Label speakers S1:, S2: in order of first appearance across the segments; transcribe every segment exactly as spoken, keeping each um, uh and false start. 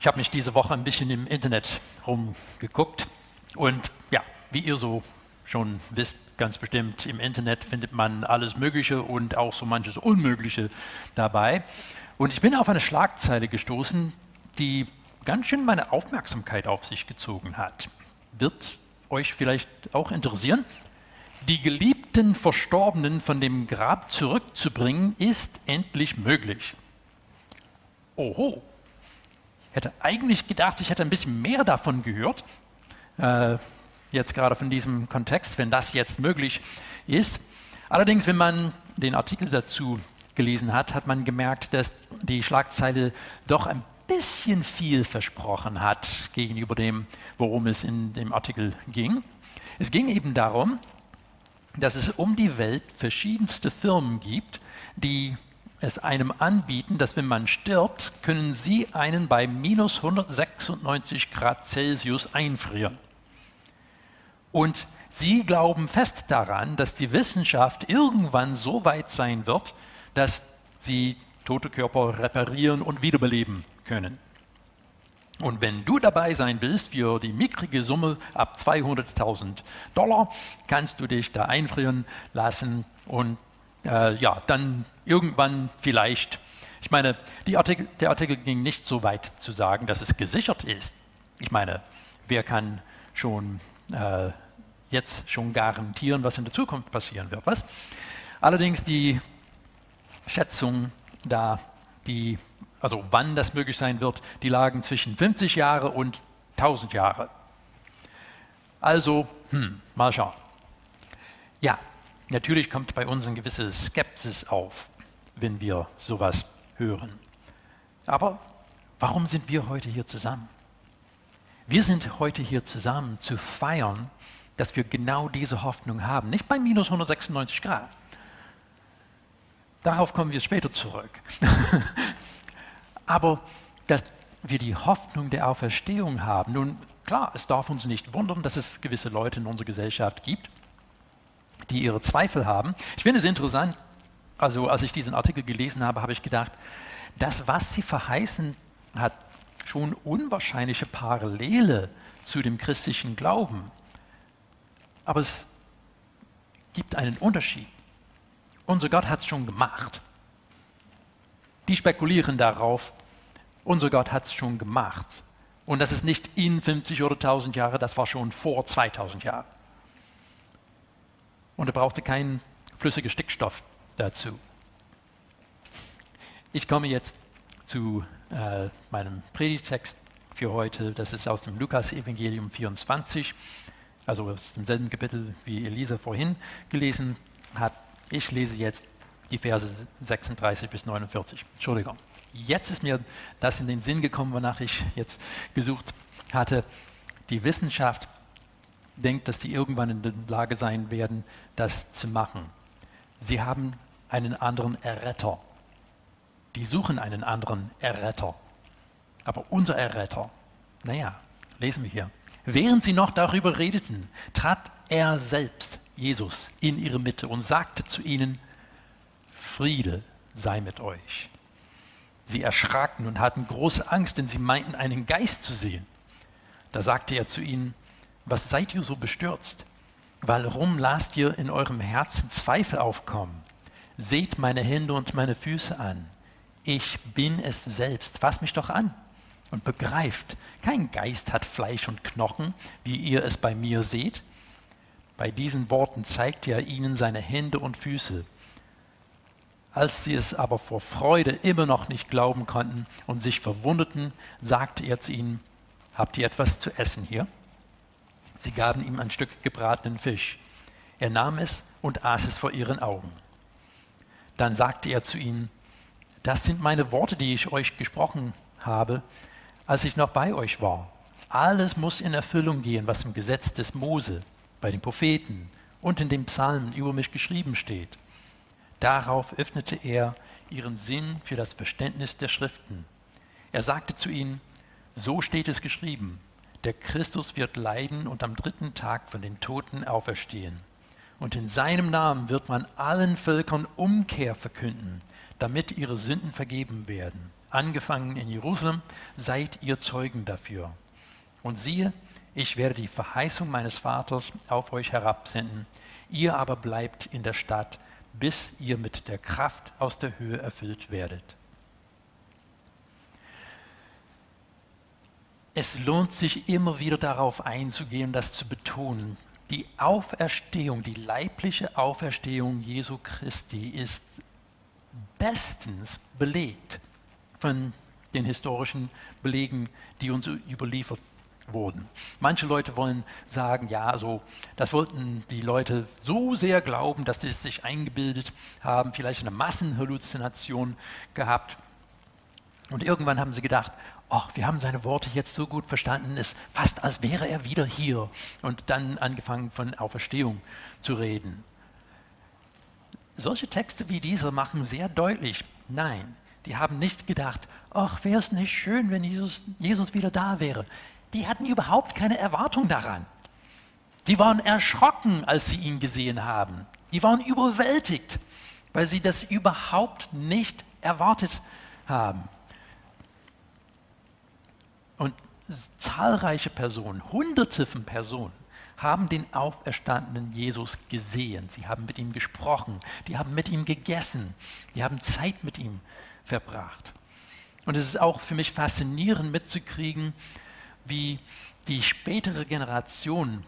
S1: Ich habe mich diese Woche ein bisschen im Internet rumgeguckt und ja, wie ihr so schon wisst, ganz bestimmt, im Internet findet man alles Mögliche und auch so manches Unmögliche dabei. Und ich bin auf eine Schlagzeile gestoßen, die ganz schön meine Aufmerksamkeit auf sich gezogen hat. Wird euch vielleicht auch interessieren? Die geliebten Verstorbenen von dem Grab zurückzubringen, ist endlich möglich. Oho, ich hätte eigentlich gedacht, ich hätte ein bisschen mehr davon gehört, äh, jetzt gerade von diesem Kontext, wenn das jetzt möglich ist. Allerdings, wenn man den Artikel dazu gelesen hat, hat man gemerkt, dass die Schlagzeile doch ein bisschen viel versprochen hat gegenüber dem, worum es in dem Artikel ging. Es ging eben darum, dass es um die Welt verschiedenste Firmen gibt, die es einem anbieten, dass wenn man stirbt, können sie einen bei minus hundertsechsundneunzig Grad Celsius einfrieren. Und sie glauben fest daran, dass die Wissenschaft irgendwann so weit sein wird, dass sie tote Körper reparieren und wiederbeleben können. Und wenn du dabei sein willst, für die mickrige Summe ab zweihunderttausend Dollar, kannst du dich da einfrieren lassen und äh, ja, dann irgendwann vielleicht, ich meine, die Artikel, der Artikel ging nicht so weit zu sagen, dass es gesichert ist. Ich meine, wer kann schon äh, jetzt schon garantieren, was in der Zukunft passieren wird, was? Allerdings die Schätzung da, die also wann das möglich sein wird, die lagen zwischen fünfzig Jahre und tausend Jahre. Also, hm, mal schauen. Ja, natürlich kommt bei uns eine gewisse Skepsis auf, wenn wir sowas hören. Aber warum sind wir heute hier zusammen? Wir sind heute hier zusammen zu feiern, dass wir genau diese Hoffnung haben. Nicht bei minus hundertsechsundneunzig Grad. Darauf kommen wir später zurück. Aber dass wir die Hoffnung der Auferstehung haben. Nun, klar, es darf uns nicht wundern, dass es gewisse Leute in unserer Gesellschaft gibt, die ihre Zweifel haben. Ich finde es interessant, also als ich diesen Artikel gelesen habe, habe ich gedacht, das, was sie verheißen, hat schon unwahrscheinliche Parallele zu dem christlichen Glauben. Aber es gibt einen Unterschied. Unser Gott hat es schon gemacht. Die spekulieren darauf, unser Gott hat es schon gemacht. Und das ist nicht in fünfzig oder tausend Jahre, das war schon vor zweitausend Jahren. Und er brauchte keinen flüssigen Stickstoff dazu. Ich komme jetzt zu äh, meinem Predigtext für heute. Das ist aus dem Lukas-Evangelium vierundzwanzig, also aus demselben Kapitel, wie Elisa vorhin gelesen hat. Ich lese jetzt die Verse sechsunddreißig bis neunundvierzig. Entschuldigung. Jetzt ist mir das in den Sinn gekommen, wonach ich jetzt gesucht hatte. Die Wissenschaft denkt, dass sie irgendwann in der Lage sein werden, das zu machen. Sie haben einen anderen Erretter. Die suchen einen anderen Erretter. Aber unser Erretter, naja, lesen wir hier. Während sie noch darüber redeten, trat er selbst, Jesus, in ihre Mitte und sagte zu ihnen, Friede sei mit euch. Sie erschraken und hatten große Angst, denn sie meinten, einen Geist zu sehen. Da sagte er zu ihnen, was seid ihr so bestürzt? Warum lasst ihr in eurem Herzen Zweifel aufkommen? Seht meine Hände und meine Füße an. Ich bin es selbst. Fasst mich doch an und begreift, kein Geist hat Fleisch und Knochen, wie ihr es bei mir seht. Bei diesen Worten zeigte er ihnen seine Hände und Füße. Als sie es aber vor Freude immer noch nicht glauben konnten und sich verwunderten, sagte er zu ihnen, habt ihr etwas zu essen hier? Sie gaben ihm ein Stück gebratenen Fisch. Er nahm es und aß es vor ihren Augen. Dann sagte er zu ihnen, das sind meine Worte, die ich euch gesprochen habe, als ich noch bei euch war. Alles muss in Erfüllung gehen, was im Gesetz des Mose, bei den Propheten und in den Psalmen über mich geschrieben steht. Darauf öffnete er ihren Sinn für das Verständnis der Schriften. Er sagte zu ihnen, so steht es geschrieben, der Christus wird leiden und am dritten Tag von den Toten auferstehen. Und in seinem Namen wird man allen Völkern Umkehr verkünden, damit ihre Sünden vergeben werden. angefangen in Jerusalem, seid ihr Zeugen dafür. Und siehe, ich werde die Verheißung meines Vaters auf euch herabsenden, ihr aber bleibt in der Stadt, bis ihr mit der Kraft aus der Höhe erfüllt werdet. Es lohnt sich immer wieder darauf einzugehen, das zu betonen. Die Auferstehung, die leibliche Auferstehung Jesu Christi ist bestens belegt von den historischen Belegen, die uns überliefert wurden. Manche Leute wollen sagen, ja, also das wollten die Leute so sehr glauben, dass sie es sich eingebildet haben, vielleicht eine Massenhalluzination gehabt. Und irgendwann haben sie gedacht, oh, wir haben seine Worte jetzt so gut verstanden, es ist fast als wäre er wieder hier. Und dann angefangen von Auferstehung zu reden. Solche Texte wie diese machen sehr deutlich, nein, die haben nicht gedacht, ach, wäre es nicht schön, wenn Jesus, Jesus wieder da wäre. Die hatten überhaupt keine Erwartung daran. Die waren erschrocken, als sie ihn gesehen haben. Die waren überwältigt, weil sie das überhaupt nicht erwartet haben. Und zahlreiche Personen, hunderte von Personen, haben den auferstandenen Jesus gesehen. Sie haben mit ihm gesprochen, die haben mit ihm gegessen, die haben Zeit mit ihm verbracht. Und es ist auch für mich faszinierend mitzukriegen, wie die spätere Generation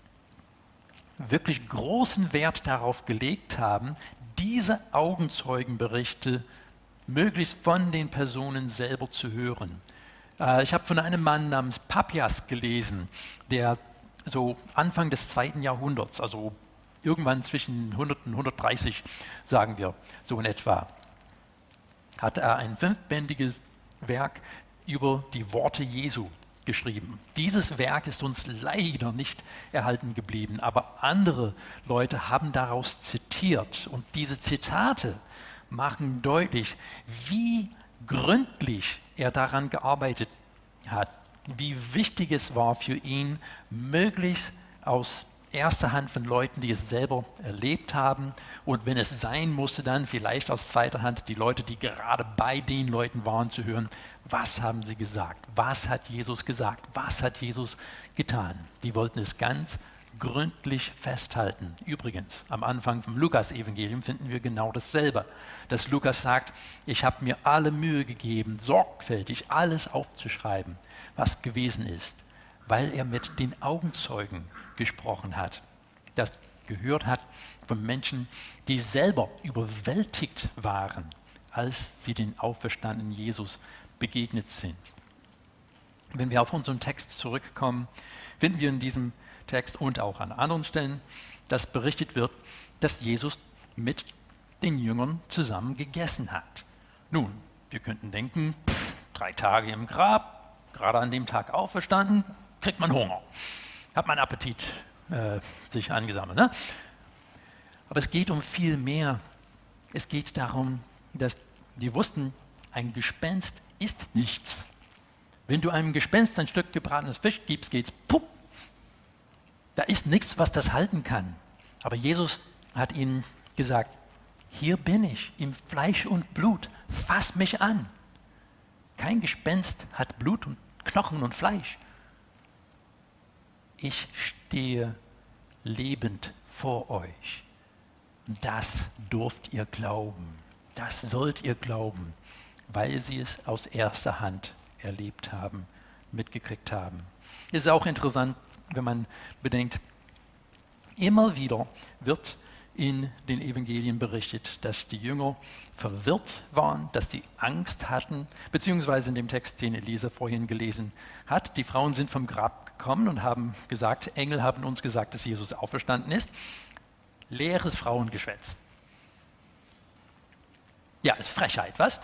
S1: wirklich großen Wert darauf gelegt haben, diese Augenzeugenberichte möglichst von den Personen selber zu hören. Äh, ich habe von einem Mann namens Papias gelesen, der so Anfang des zweiten Jahrhunderts, also irgendwann zwischen hundert und hundertdreißig, sagen wir, so in etwa, hat er ein fünfbändiges Werk über die Worte Jesu geschrieben. Dieses Werk ist uns leider nicht erhalten geblieben, aber andere Leute haben daraus zitiert. Und diese Zitate machen deutlich, wie gründlich er daran gearbeitet hat, wie wichtig es war für ihn, möglichst aus erster Hand von Leuten, die es selber erlebt haben und wenn es sein musste, dann vielleicht aus zweiter Hand die Leute, die gerade bei den Leuten waren, zu hören, was haben sie gesagt, was hat Jesus gesagt, was hat Jesus getan. Die wollten es ganz gründlich festhalten. Übrigens, am Anfang vom Lukas-Evangelium finden wir genau dasselbe, dass Lukas sagt, ich habe mir alle Mühe gegeben, sorgfältig alles aufzuschreiben, was gewesen ist, weil er mit den Augenzeugen gesprochen hat, das gehört hat von Menschen, die selber überwältigt waren, als sie den auferstandenen Jesus begegnet sind. Wenn wir auf unseren Text zurückkommen, finden wir in diesem Text und auch an anderen Stellen, dass berichtet wird, dass Jesus mit den Jüngern zusammen gegessen hat. Nun, wir könnten denken, pff, drei Tage im Grab, gerade an dem Tag auferstanden, kriegt man Hunger. Hat man Appetit äh, sich angesammelt. Ne? Aber es geht um viel mehr. Es geht darum, dass die wussten, ein Gespenst ist nichts. Wenn du einem Gespenst ein Stück gebratenes Fisch gibst, geht's pupp. Da ist nichts, was das halten kann. Aber Jesus hat ihnen gesagt, hier bin ich, im Fleisch und Blut, fass mich an. Kein Gespenst hat Blut und Knochen und Fleisch. Ich stehe lebend vor euch. Das dürft ihr glauben. Das sollt ihr glauben, weil sie es aus erster Hand erlebt haben, mitgekriegt haben. Es ist auch interessant, wenn man bedenkt, immer wieder wird in den Evangelien berichtet, dass die Jünger verwirrt waren, dass sie Angst hatten, beziehungsweise in dem Text, den Elisa vorhin gelesen hat, die Frauen sind vom Grab gekommen und haben gesagt, Engel haben uns gesagt, dass Jesus auferstanden ist. Leeres Frauengeschwätz. Ja, ist Frechheit, was?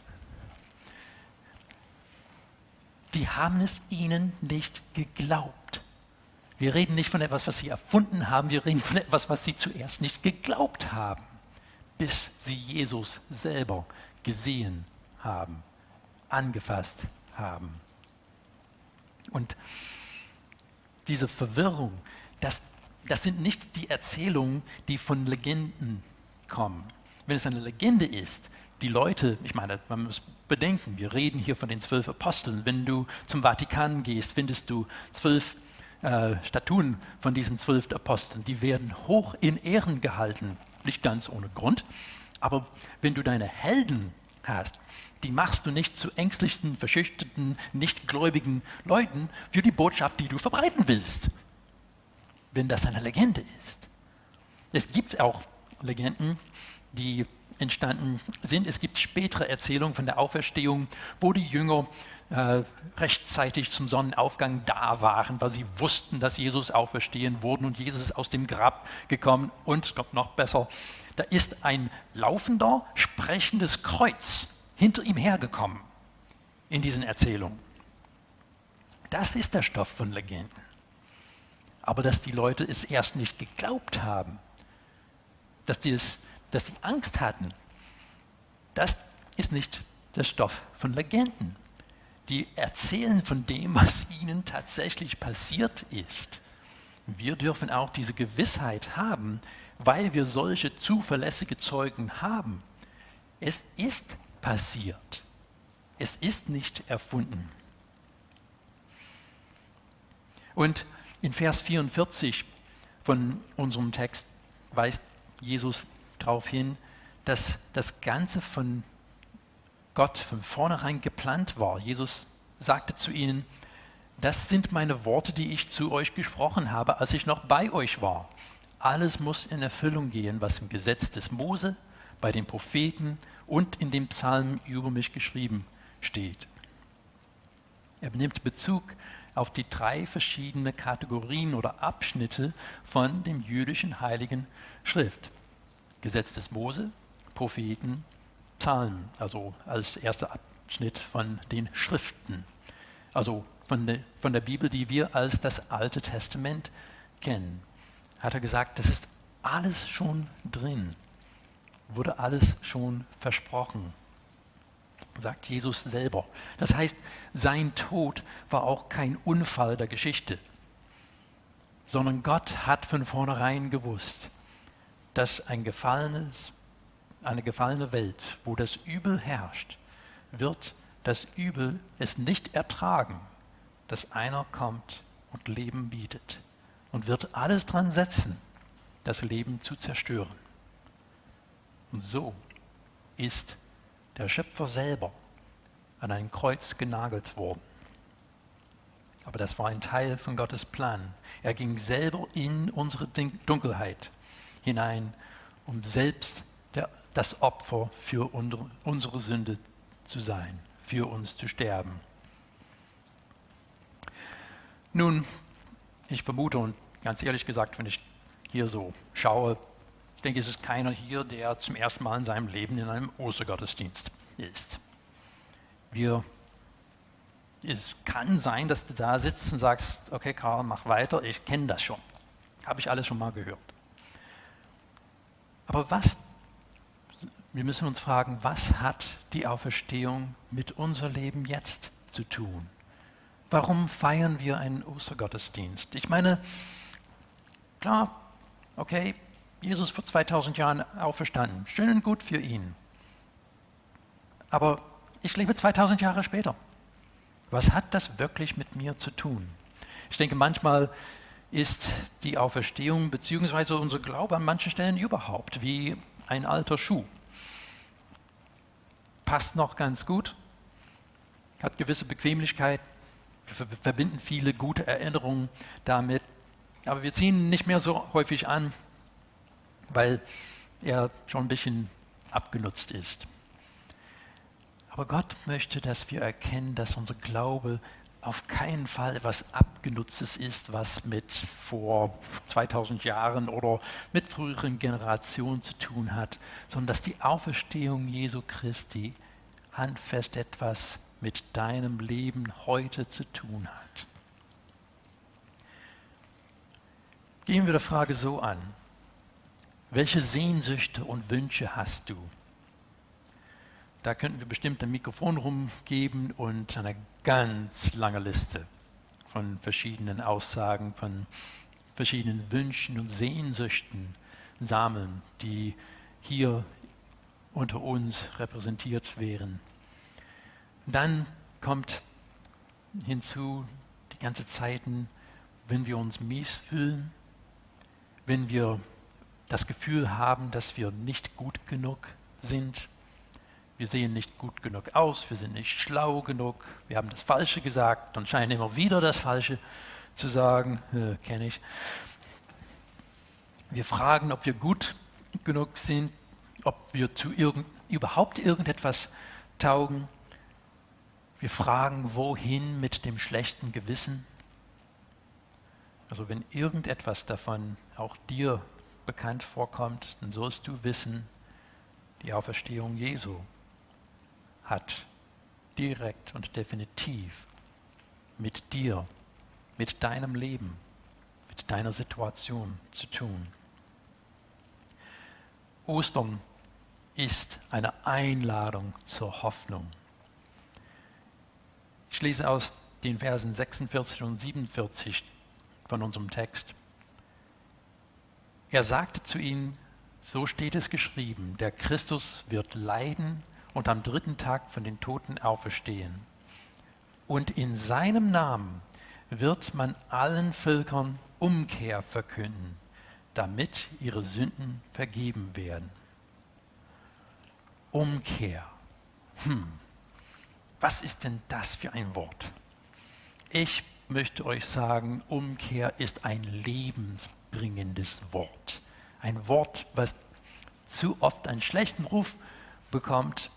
S1: Die haben es ihnen nicht geglaubt. Wir reden nicht von etwas, was sie erfunden haben, wir reden von etwas, was sie zuerst nicht geglaubt haben, bis sie Jesus selber gesehen haben, angefasst haben. Und diese Verwirrung, das, das sind nicht die Erzählungen, die von Legenden kommen. wenn es eine Legende ist, die Leute, ich meine, man muss bedenken, wir reden hier von den zwölf Aposteln. Wenn du zum Vatikan gehst, findest du zwölf äh, Statuen von diesen zwölf Aposteln. Die werden hoch in Ehren gehalten, nicht ganz ohne Grund. Aber wenn du deine Helden hast, die machst du nicht zu ängstlichen, verschüchterten, nichtgläubigen Leuten für die Botschaft, die du verbreiten willst, wenn das eine Legende ist. Es gibt auch Legenden, die entstanden sind. Es gibt spätere Erzählungen von der Auferstehung, wo die Jünger äh, rechtzeitig zum Sonnenaufgang da waren, weil sie wussten, dass Jesus auferstehen wurde und Jesus ist aus dem Grab gekommen. Und es kommt noch besser, da ist ein laufender, sprechendes Kreuz hinter ihm hergekommen in diesen Erzählungen. Das ist der Stoff von Legenden. Aber dass die Leute es erst nicht geglaubt haben, dass die, es, dass die Angst hatten, das ist nicht der Stoff von Legenden. Die erzählen von dem, was ihnen tatsächlich passiert ist. Wir dürfen auch diese Gewissheit haben, weil wir solche zuverlässige Zeugen haben. Es ist passiert. Es ist nicht erfunden. Und in Vers vierundvierzig von unserem Text weist Jesus darauf hin, dass das Ganze von Gott von vornherein geplant war. Jesus sagte zu ihnen, das sind meine Worte, die ich zu euch gesprochen habe, als ich noch bei euch war. Alles muss in Erfüllung gehen, was im Gesetz des Mose, bei den Propheten und in dem Psalm über mich geschrieben steht. Er nimmt Bezug auf die drei verschiedene Kategorien oder Abschnitte von dem jüdischen Heiligen Schrift. Gesetz des Mose, Propheten, Psalmen, also als erster Abschnitt von den Schriften, also von der, von der Bibel, die wir als das Alte Testament kennen. Hat er gesagt, das ist alles schon drin, wurde alles schon versprochen, sagt Jesus selber. Das heißt, sein Tod war auch kein Unfall der Geschichte, sondern Gott hat von vornherein gewusst, dass ein gefallenes, eine gefallene Welt, wo das Übel herrscht, wird das Übel es nicht ertragen, dass einer kommt und Leben bietet und wird alles dran setzen, das Leben zu zerstören. Und so ist der Schöpfer selber an ein Kreuz genagelt worden. Aber das war ein Teil von Gottes Plan. Er ging selber in unsere Dunkelheit hinein, um selbst der, das Opfer für unsere, unsere Sünde zu sein, für uns zu sterben. Nun, ich vermute und ganz ehrlich gesagt, wenn ich hier so schaue, ich denke, es ist keiner hier, der zum ersten Mal in seinem Leben in einem Ostergottesdienst ist. Wir, es kann sein, dass du da sitzt und sagst, okay Karl, mach weiter, ich kenne das schon. Habe ich alles schon mal gehört. Aber was, wir müssen uns fragen, was hat die Auferstehung mit unser Leben jetzt zu tun? Warum feiern wir einen Ostergottesdienst? Ich meine, klar, okay, Jesus vor zweitausend Jahren auferstanden, schön und gut für ihn. Aber ich lebe zweitausend Jahre später. Was hat das wirklich mit mir zu tun? Ich denke, manchmal ist die Auferstehung bzw. unser Glaube an manchen Stellen überhaupt wie ein alter Schuh. Passt noch ganz gut, hat gewisse Bequemlichkeit, wir verbinden viele gute Erinnerungen damit, aber wir ziehen ihn nicht mehr so häufig an, weil er schon ein bisschen abgenutzt ist. Aber Gott möchte, dass wir erkennen, dass unser Glaube auf keinen Fall etwas Abgenutztes ist, was mit vor zweitausend Jahren oder mit früheren Generationen zu tun hat, sondern dass die Auferstehung Jesu Christi handfest etwas mit deinem Leben heute zu tun hat. Gehen wir der Frage so an: Welche Sehnsüchte und Wünsche hast du? Da könnten wir bestimmt ein Mikrofon rumgeben und eine ganz lange Liste von verschiedenen Aussagen, von verschiedenen Wünschen und Sehnsüchten sammeln, die hier unter uns repräsentiert wären. Dann kommt hinzu die ganze Zeiten, wenn wir uns mies fühlen, wenn wir das Gefühl haben, dass wir nicht gut genug sind. Wir sehen nicht gut genug aus, wir sind nicht schlau genug, wir haben das Falsche gesagt und scheinen immer wieder das Falsche zu sagen, äh, kenne ich. Wir fragen, ob wir gut genug sind, ob wir zu irgend, überhaupt irgendetwas taugen. Wir fragen, wohin mit dem schlechten Gewissen. Also wenn irgendetwas davon auch dir bekannt vorkommt, dann sollst du wissen, die Auferstehung Jesu hat direkt und definitiv mit dir, mit deinem Leben, mit deiner Situation zu tun. Ostern ist eine Einladung zur Hoffnung. Ich lese aus den Versen sechsundvierzig und siebenundvierzig von unserem Text. Er sagte zu ihnen, so steht es geschrieben, der Christus wird leiden und am dritten Tag von den Toten auferstehen. Und in seinem Namen wird man allen Völkern Umkehr verkünden, damit ihre Sünden vergeben werden. Umkehr. Hm. Was ist denn das für ein Wort? Ich möchte euch sagen, Umkehr ist ein lebensbringendes Wort. Ein Wort, was zu oft einen schlechten Ruf bekommt,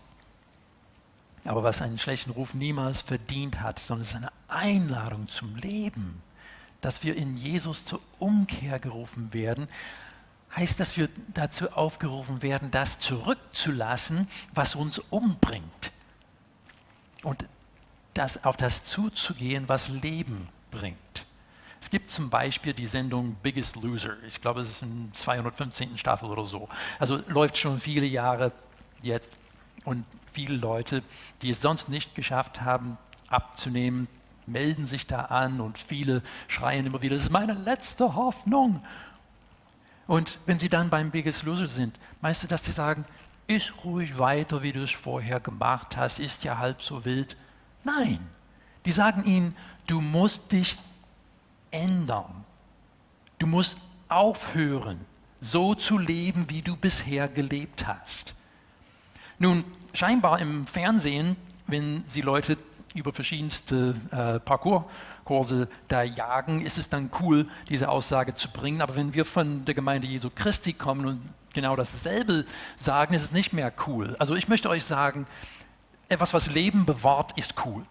S1: aber was einen schlechten Ruf niemals verdient hat, sondern es ist eine Einladung zum Leben. Dass wir in Jesus zur Umkehr gerufen werden, heißt, dass wir dazu aufgerufen werden, das zurückzulassen, was uns umbringt. Und das, auf das zuzugehen, was Leben bringt. Es gibt zum Beispiel die Sendung Biggest Loser. Ich glaube, es ist in der zweihundertfünfzehnten Staffel oder so. Also läuft schon viele Jahre jetzt. Und viele Leute, die es sonst nicht geschafft haben, abzunehmen, melden sich da an und viele schreien immer wieder, das ist meine letzte Hoffnung. Und wenn sie dann beim Biggest Loser sind, meinst du, dass sie sagen, iss ruhig weiter, wie du es vorher gemacht hast, ist ja halb so wild. Nein, die sagen ihnen, du musst dich ändern. Du musst aufhören, so zu leben, wie du bisher gelebt hast. Nun, scheinbar im Fernsehen, wenn sie Leute über verschiedenste äh, Parcours-Kurse da jagen, ist es dann cool, diese Aussage zu bringen. Aber wenn wir von der Gemeinde Jesu Christi kommen und genau dasselbe sagen, ist es nicht mehr cool. Also ich möchte euch sagen, etwas, was Leben bewahrt, ist cool.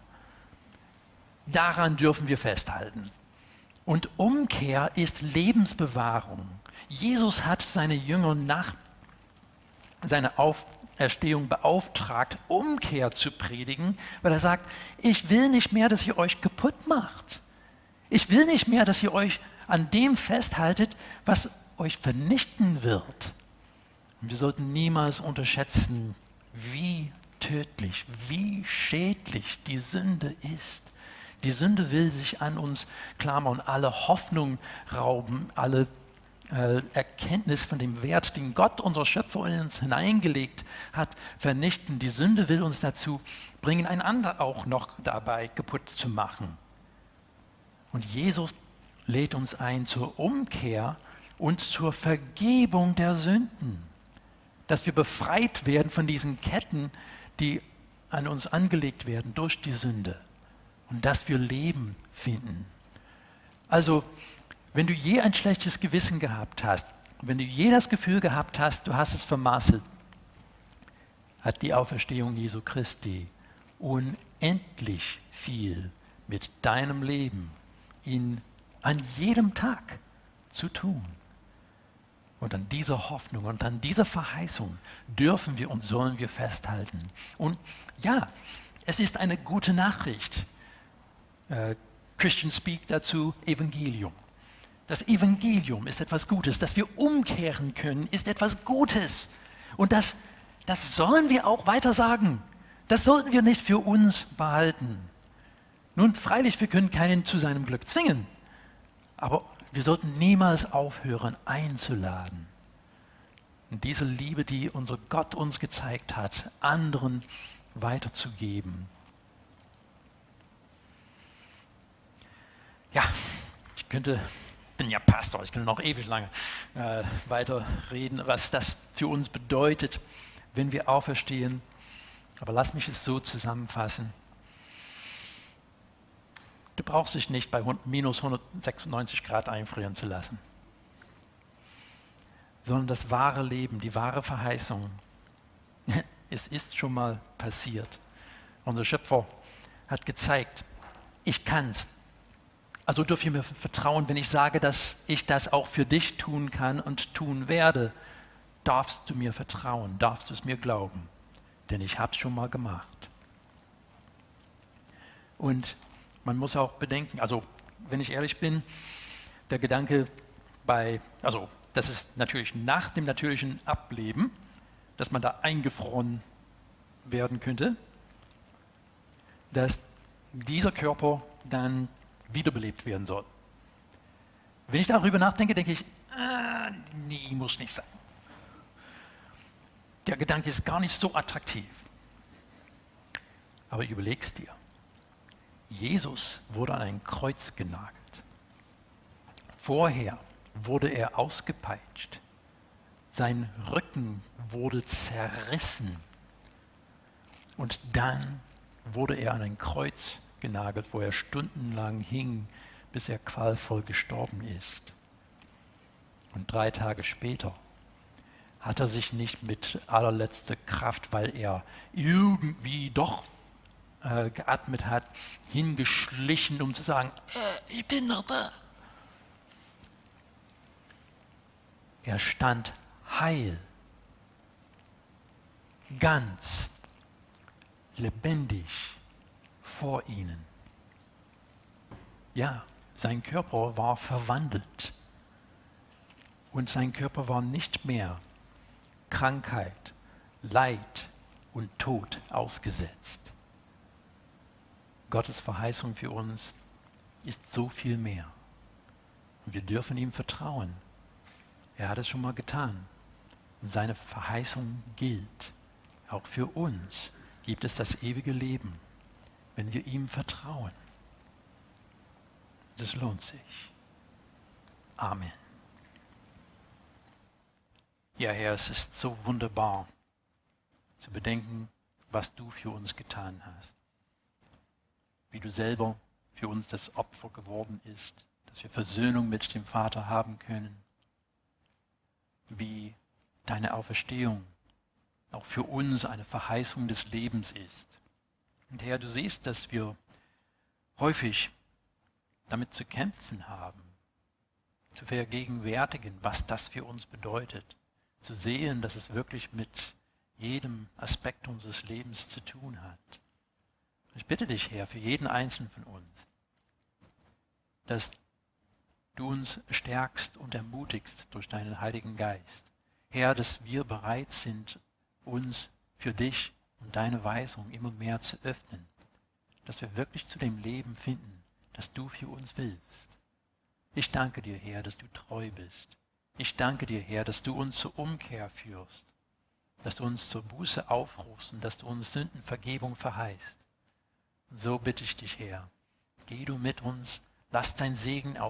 S1: Daran dürfen wir festhalten. Und Umkehr ist Lebensbewahrung. Jesus hat seine Jünger nach seiner Auferstehung beauftragt, Umkehr zu predigen, weil er sagt, ich will nicht mehr, dass ihr euch kaputt macht. Ich will nicht mehr, dass ihr euch an dem festhaltet, was euch vernichten wird. Und wir sollten niemals unterschätzen, wie tödlich, wie schädlich die Sünde ist. Die Sünde will sich an uns klammern, alle Hoffnung rauben, alle äh, Erkenntnis von dem Wert, den Gott, unser Schöpfer, in uns hineingelegt hat, vernichten. Die Sünde will uns dazu bringen, einander auch noch dabei kaputt zu machen. Und Jesus lädt uns ein zur Umkehr und zur Vergebung der Sünden, dass wir befreit werden von diesen Ketten, die an uns angelegt werden durch die Sünde. Und dass wir Leben finden. Also, wenn du je ein schlechtes Gewissen gehabt hast, wenn du je das Gefühl gehabt hast, du hast es vermasselt, hat die Auferstehung Jesu Christi unendlich viel mit deinem Leben in, an jedem Tag zu tun. Und an dieser Hoffnung und an dieser Verheißung dürfen wir und sollen wir festhalten. Und ja, es ist eine gute Nachricht. Uh, Christian Speak dazu, Evangelium. Das Evangelium ist etwas Gutes, dass wir umkehren können, ist etwas Gutes. Und das, das sollen wir auch weiter sagen. Das sollten wir nicht für uns behalten. Nun, freilich, wir können keinen zu seinem Glück zwingen, aber wir sollten niemals aufhören, einzuladen. Und diese Liebe, die unser Gott uns gezeigt hat, anderen weiterzugeben. Ja, ich könnte, bin ja Pastor, ich könnte noch ewig lange äh, weiterreden, was das für uns bedeutet, wenn wir auferstehen. Aber lass mich es so zusammenfassen. Du brauchst dich nicht bei minus hundertsechsundneunzig Grad einfrieren zu lassen, sondern das wahre Leben, die wahre Verheißung, es ist schon mal passiert. Unser Schöpfer hat gezeigt, ich kann's. Also dürft ihr mir vertrauen, wenn ich sage, dass ich das auch für dich tun kann und tun werde, darfst du mir vertrauen, darfst du es mir glauben, denn ich habe es schon mal gemacht. Und man muss auch bedenken, also wenn ich ehrlich bin, der Gedanke bei, also das ist natürlich nach dem natürlichen Ableben, dass man da eingefroren werden könnte, dass dieser Körper dann wiederbelebt werden soll. Wenn ich darüber nachdenke, denke ich, ah, nee, muss nicht sein. Der Gedanke ist gar nicht so attraktiv. Aber überleg's dir. Jesus wurde an ein Kreuz genagelt. Vorher wurde er ausgepeitscht. Sein Rücken wurde zerrissen. Und dann wurde er an ein Kreuz genagelt, wo er stundenlang hing, bis er qualvoll gestorben ist. Und drei Tage später hat er sich nicht mit allerletzter Kraft, weil er irgendwie doch äh, geatmet hat, hingeschlichen, um zu sagen, äh, ich bin noch da. Er stand heil, ganz lebendig vor ihnen. Ja, sein Körper war verwandelt und sein Körper war nicht mehr Krankheit, Leid und Tod ausgesetzt. Gottes Verheißung für uns ist so viel mehr. Und wir dürfen ihm vertrauen. Er hat es schon mal getan. Und seine Verheißung gilt. Auch für uns gibt es das ewige Leben, wenn wir ihm vertrauen. Das lohnt sich. Amen. Ja, Herr, es ist so wunderbar zu bedenken, was du für uns getan hast. Wie du selber für uns das Opfer geworden bist, dass wir Versöhnung mit dem Vater haben können. Wie deine Auferstehung auch für uns eine Verheißung des Lebens ist. Und Herr, du siehst, dass wir häufig damit zu kämpfen haben, zu vergegenwärtigen, was das für uns bedeutet, zu sehen, dass es wirklich mit jedem Aspekt unseres Lebens zu tun hat. Ich bitte dich, Herr, für jeden Einzelnen von uns, dass du uns stärkst und ermutigst durch deinen Heiligen Geist. Herr, dass wir bereit sind, uns für dich und deine Weisung immer mehr zu öffnen, dass wir wirklich zu dem Leben finden, das du für uns willst. Ich danke dir, Herr, dass du treu bist. Ich danke dir, Herr, dass du uns zur Umkehr führst, dass du uns zur Buße aufrufst und dass du uns Sündenvergebung verheißt. Und so bitte ich dich, Herr, geh du mit uns, lass dein Segen auf